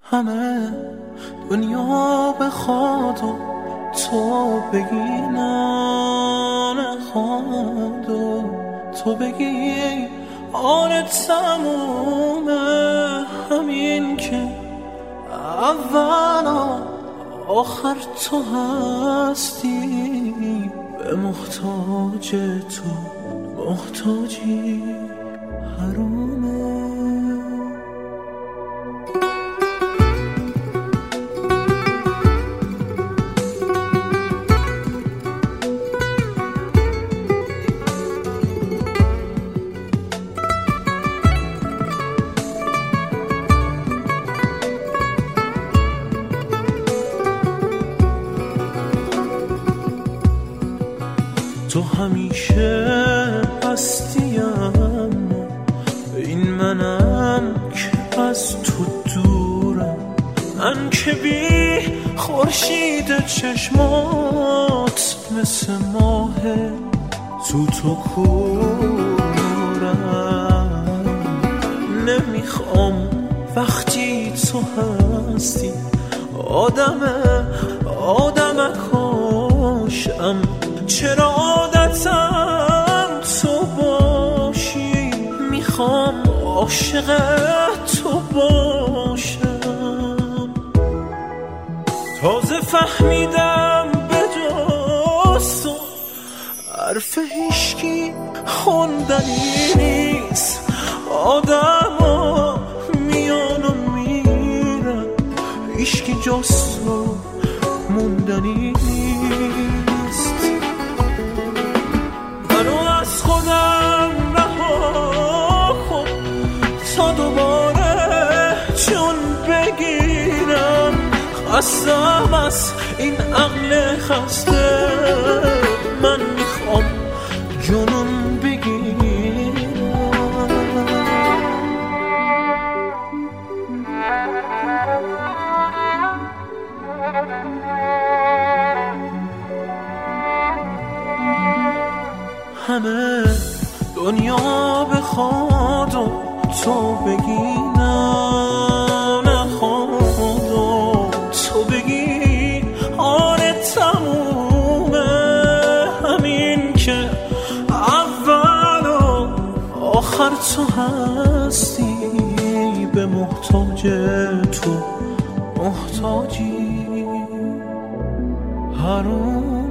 همه دنیا بخواد و تو بگی نه نخواد و تو بگی آره تمومه. همین که اول آخر تو هستی، به محتاج تو محتاجی حرومه. تو همیشه هستیم، این منم که از تو دورم، من که بی خورشید چشمات مثل ماه تو کورم. نمیخوام وقتی تو هستی آدمکاشم، چرا عادتم تو باشی، میخوام عاشق تو باشم. تازه فهمیدم به جز تو حرف هیشکی خوندنی نیست، آدما میان و میرن، هیشکی جز تو موندنی نیست. منو از خودم رها کن تا دوباره چون بگیرم، خستم از این عقل خسته، من میخوام جنون بگیرم. همه دنیا بخواد و تو بگی نه نخواد و تو بگی آره تمومه. همین که اول و آخر تو هستی، به محتاج تو محتاجی حروم.